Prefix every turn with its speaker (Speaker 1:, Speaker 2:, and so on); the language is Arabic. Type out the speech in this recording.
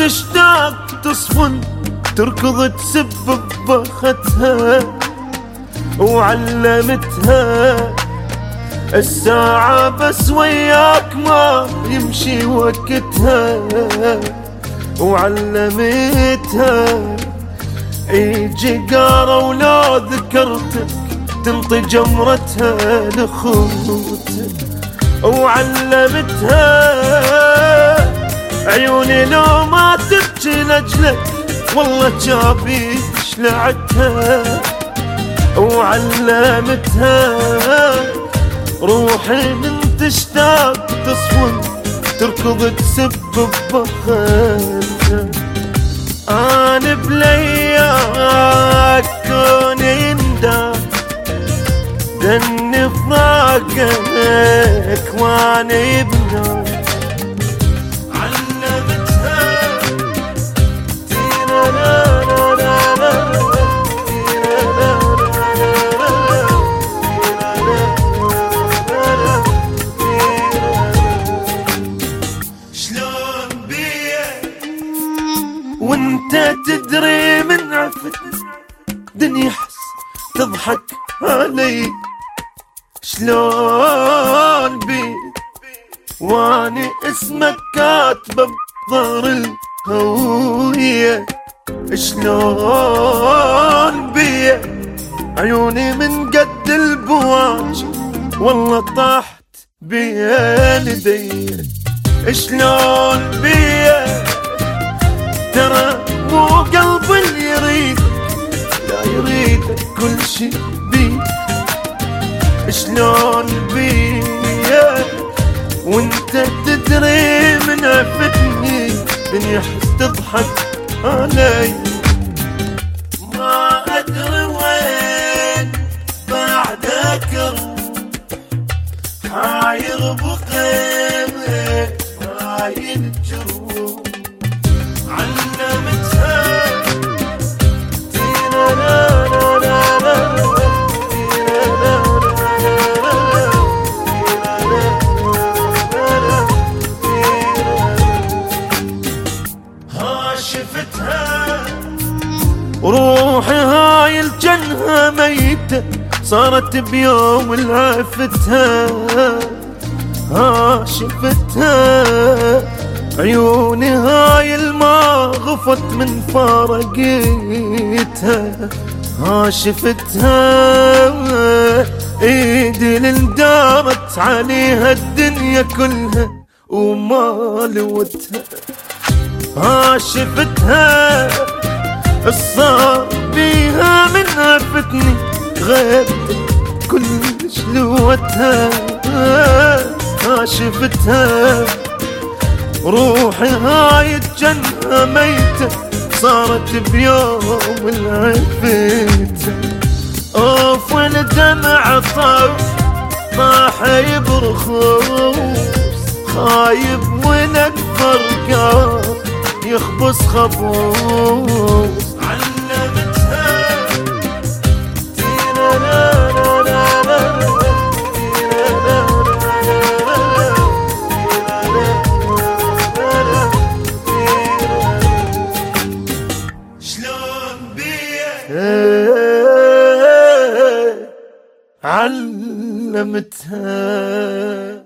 Speaker 1: تشتاق تصفن تركض تسب ببختها، وعلمتها الساعة بس وياك ما يمشي وقتها، وعلمتها يجي قارة ولو ذكرتك تنطي جمرتها لخوتك، وعلمتها عيوني لو ما تبكي لأجلك والله جابي شلعتها، وعلمتها روحي من تشتاق تصفن تركض تسب ببختها. أنا بلياك كوني ندى دن فراقك واني بناك، وانت تدري من عفت دنيا حس تضحك علي شلون بي واني اسمك كاتبه بظهر الهوية، شلون بي عيوني من قد البواج والله طاحت بين يدي، شلون بي ترى مو قلب اللي يريدك لا يريدك كل شي بيك، شلون بيا وانت تدري من عفتني دنيا حس تضحك علي، ما ادري وين بعدك حاير بقيمك حاير الجروح، روحي هاي الجنة ميتة صارت بيوم العفتها، ها شفتها عيوني هاي الما غفت من فارقيتها، ها شفتها ايدي اللي اندارت عليها الدنيا كلها وما لوتها، ها شفتها الصار بيها من عفتني غيبت كل شلوتها، ها شفتها روحي هاي الجنة ميتة صارت بيوم العفتها، اوف والدمع طاح برخوص خايب ونكبر قار يخبص خبوص، علمتها